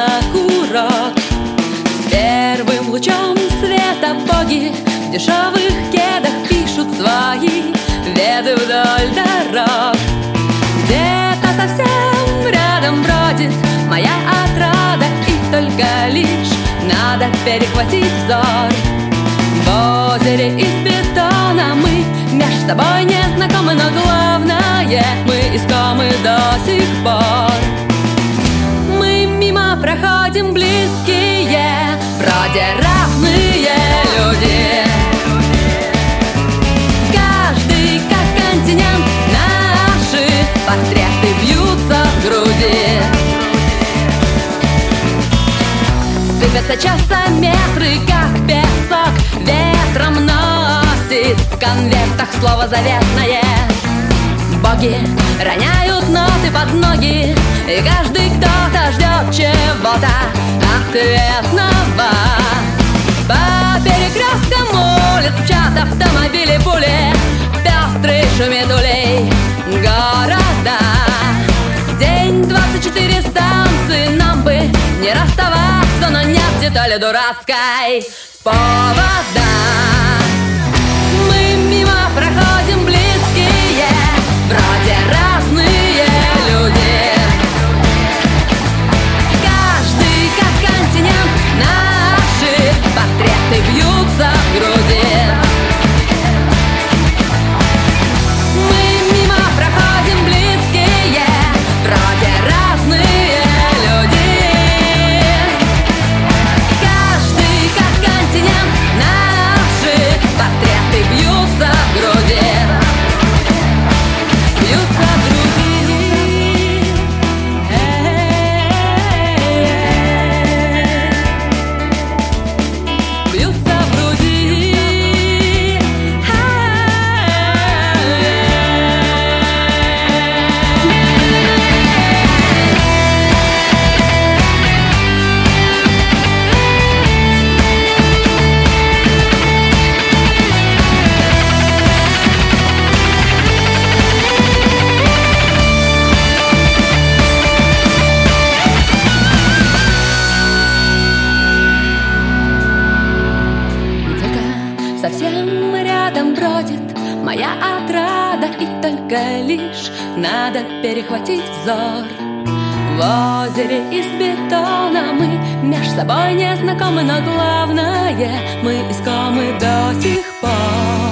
как урок. С первым лучом света боги в дешевых кедах пишут свои веды вдоль дорог. Где-то совсем рядом бродит моя отрада, и только лишь надо перехватить взор. В озере из бетона мы меж собой не знакомы, но главное, мы искомы до сих пор. Мы мимо проходим близкие, вроде разные люди. Каждый как континент, наши портреты бьются в груди. Сыпятся часометры, как песок, ветром носит в конвертах слово заветное. Боги роняют ноты под ноги, и каждый кто-то ждет чего-то ответного. По перекресткам улиц мчат автомобили, пули, пестрый шумит улей города. День, 24 станции, нам бы не расставаться, но нет детали дурацкой повода. Мы мимо проходим близкие, вроде разные люди. Каждый как континент, наши портреты бьются в груди. Мы мимо проходим близкие, вроде разные люди. Каждый как континент, наши портреты бьются в груди. Бьются в груди. Бьются в груди. Где-то совсем рядом бродит моя отрада, и только лишь надо перехватить взор. В озере из бетона мы меж собой не знакомы, но главное, мы искомы до сих пор.